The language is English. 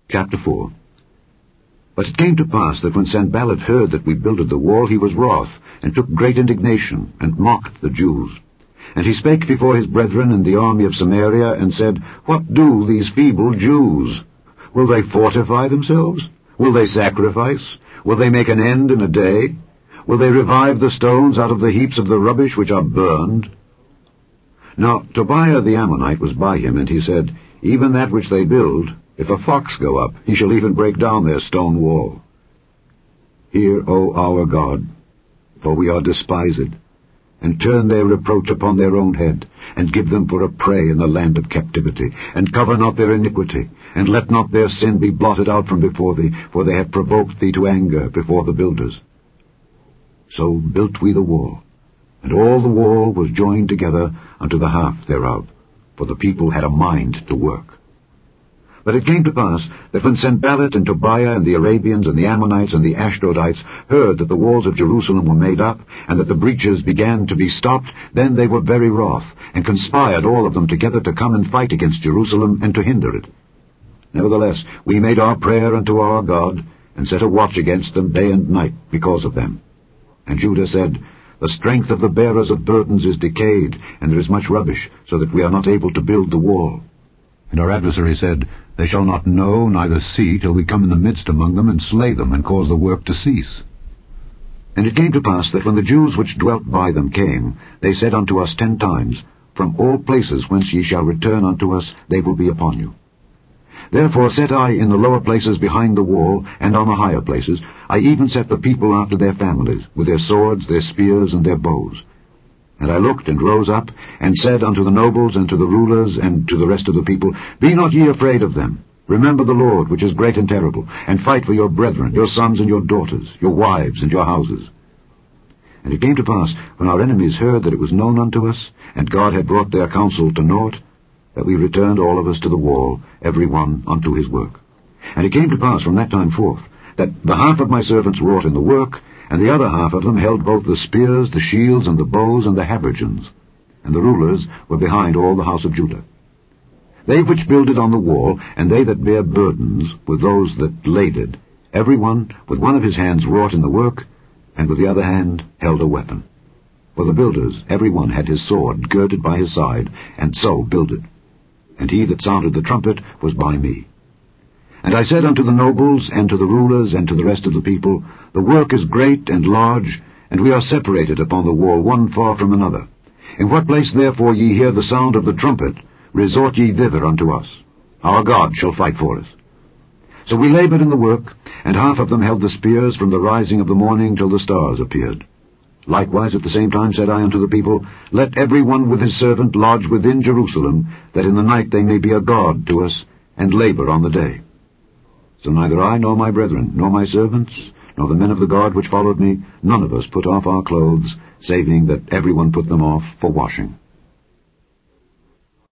Chapter 4. But it came to pass that when Sanballat heard that we builded the wall, he was wroth, and took great indignation, and mocked the Jews. And he spake before his brethren in the army of Samaria, and said, What do these feeble Jews? Will they fortify themselves? Will they sacrifice? Will they make an end in a day? Will they revive the stones out of the heaps of the rubbish which are burned? Now Tobiah the Ammonite was by him, and he said, Even that which they build, if a fox go up, he shall even break down their stone wall. Hear, O our God, for we are despised, and turn their reproach upon their own head, and give them for a prey in the land of captivity, and cover not their iniquity, and let not their sin be blotted out from before thee, for they have provoked thee to anger before the builders. So built we the wall, and all the wall was joined together unto the half thereof, for the people had a mind to work. But it came to pass that when Sanballat and Tobiah and the Arabians and the Ammonites and the Ashdodites heard that the walls of Jerusalem were made up, and that the breaches began to be stopped, then they were very wroth, and conspired all of them together to come and fight against Jerusalem and to hinder it. Nevertheless, we made our prayer unto our God, and set a watch against them day and night because of them. And Judah said, The strength of the bearers of burdens is decayed, and there is much rubbish, so that we are not able to build the wall. And our adversary said, They shall not know, neither see, till we come in the midst among them, and slay them, and cause the work to cease. And it came to pass that when the Jews which dwelt by them came, they said unto us 10 times, From all places whence ye shall return unto us, they will be upon you. Therefore set I in the lower places behind the wall, and on the higher places, I even set the people after their families, with their swords, their spears, and their bows. And I looked and rose up, and said unto the nobles, and to the rulers, and to the rest of the people, Be not ye afraid of them. Remember the Lord, which is great and terrible, and fight for your brethren, your sons and your daughters, your wives and your houses. And it came to pass, when our enemies heard that it was known unto us, and God had brought their counsel to naught, that we returned all of us to the wall, every one unto his work. And it came to pass from that time forth, that the half of my servants wrought in the work, and the other half of them held both the spears, the shields, and the bows, and the habergeons. And the rulers were behind all the house of Judah. They which builded on the wall, and they that bare burdens, with those that laded, every one with one of his hands wrought in the work, and with the other hand held a weapon. For the builders, every one had his sword girded by his side, and so builded. And he that sounded the trumpet was by me. And I said unto the nobles, and to the rulers, and to the rest of the people, The work is great and large, and we are separated upon the wall one far from another. In what place therefore ye hear the sound of the trumpet, resort ye thither unto us. Our God shall fight for us. So we labored in the work, and half of them held the spears from the rising of the morning till the stars appeared. Likewise at the same time said I unto the people, Let every one with his servant lodge within Jerusalem, that in the night they may be a guard to us, and labor on the day. So neither I, nor my brethren, nor my servants, nor the men of the guard which followed me, none of us put off our clothes, saving that every one put them off for washing.